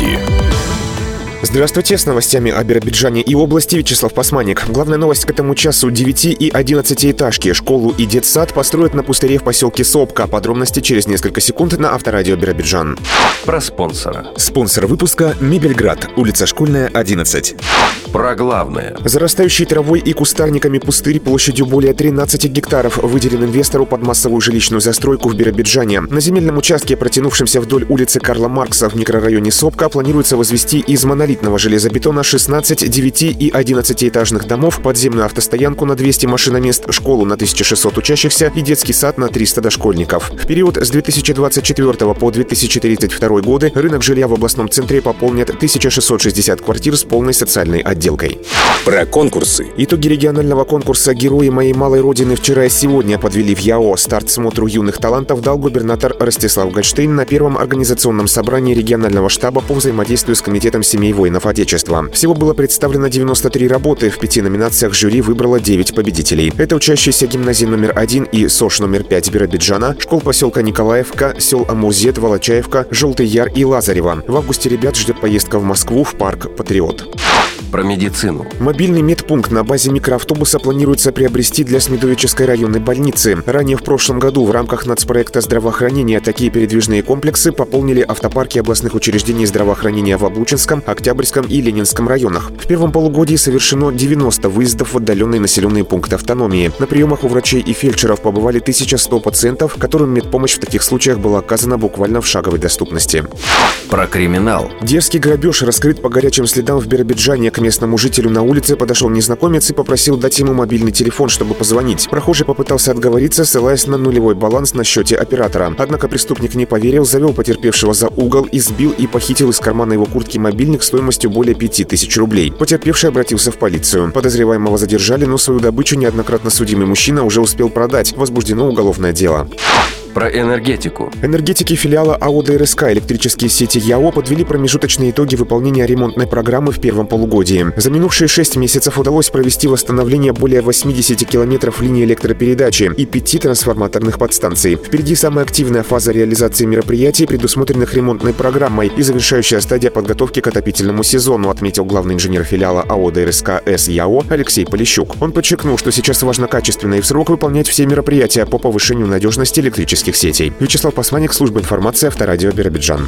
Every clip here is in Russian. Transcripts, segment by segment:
новости. Здравствуйте, с новостями о Биробиджане и области Вячеслав Пасманик. Главная новость к этому часу: 9 и 11-этажки, школу и детсад построят на пустыре в поселке Сопка. Подробности через несколько секунд на Авторадио Биробиджан. Про спонсора. Спонсор выпуска — Мебельград, улица Школьная, 11. Про главное. Зарастающий травой и кустарниками пустырь площадью более 13 гектаров выделен инвестору под массовую жилищную застройку в Биробиджане. На земельном участке, протянувшемся вдоль улицы Карла Маркса в микрорайоне Сопка, планируется возвести из монолитного железобетона 16 9 и 11-этажных домов, подземную автостоянку на 200 машиномест, школу на 1600 учащихся и детский сад на 300 дошкольников. В период с 2024 по 2032 годы рынок жилья в областном центре пополнят 1660 квартир с полной социальной отделкой. Про конкурсы. Итоги регионального конкурса «Герои моей малой родины» вчера и сегодня подвели в ЯО. Старт смотру юных талантов дал губернатор Ростислав Гольштейн на первом организационном собрании регионального штаба по взаимодействию с Комитетом семей воинов Отечества. Всего было представлено 93 работы. В 5 номинациях жюри выбрало 9 победителей. Это учащиеся гимназии номер 1 и СОШ номер 5 Биробиджана, школ поселка Николаевка, сел Амурзет, Волочаевка, Желтый Яр и Лазарева. В августе ребят ждет поездка в Москву в парк «Патриот». Про медицину. Мобильный медпункт на базе микроавтобуса планируется приобрести для Смедовической районной больницы. Ранее в прошлом году в рамках нацпроекта здравоохранения такие передвижные комплексы пополнили автопарки областных учреждений здравоохранения в Облучинском, Октябрьском и Ленинском районах. В первом полугодии совершено 90 выездов в отдаленные населенные пункты автономии. На приемах у врачей и фельдшеров побывали 1100 пациентов, которым медпомощь в таких случаях была оказана буквально в шаговой доступности. Про криминал. Дерзкий грабеж раскрыт по горячим следам в Биробиджане. К местному жителю на улице подошел незнакомец и попросил дать ему мобильный телефон, чтобы позвонить. Прохожий попытался отговориться, ссылаясь на нулевой баланс на счете оператора. Однако преступник не поверил, завел потерпевшего за угол, избил и похитил из кармана его куртки мобильник стоимостью более 5000 рублей. Потерпевший обратился в полицию. Подозреваемого задержали, но свою добычу неоднократно судимый мужчина уже успел продать. Возбуждено уголовное дело. Про энергетику. Энергетики филиала АО ДРСК «Электрические сети ЯО» подвели промежуточные итоги выполнения ремонтной программы в первом полугодии. За минувшие 6 месяцев удалось провести восстановление более 80 километров линии электропередачи и 5 трансформаторных подстанций. Впереди самая активная фаза реализации мероприятий, предусмотренных ремонтной программой, и завершающая стадия подготовки к отопительному сезону, отметил главный инженер филиала АО ДРСК СЯО Алексей Полищук. Он подчеркнул, что сейчас важно качественно и в срок выполнять все мероприятия по повышению надежности электрических сетей. Вячеслав Пасманик, служба информации Авторадио Биробиджан.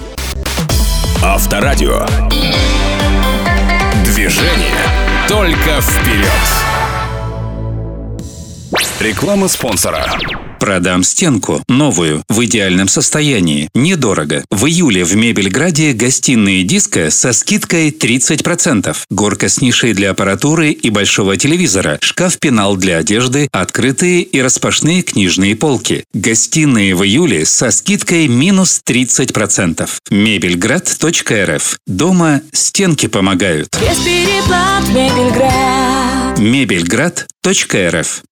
Авторадио. Движение только вперед. Реклама спонсора. Продам стенку. Новую. В идеальном состоянии. Недорого. В июле в Мебельграде гостиные диска со скидкой 30%. Горка с нишей для аппаратуры и большого телевизора. Шкаф-пенал для одежды. Открытые и распашные книжные полки. Гостиные в июле со скидкой минус 30%. Мебельград.рф. Дома стенки помогают. Без переплат Мебельград. Мебельград.рф.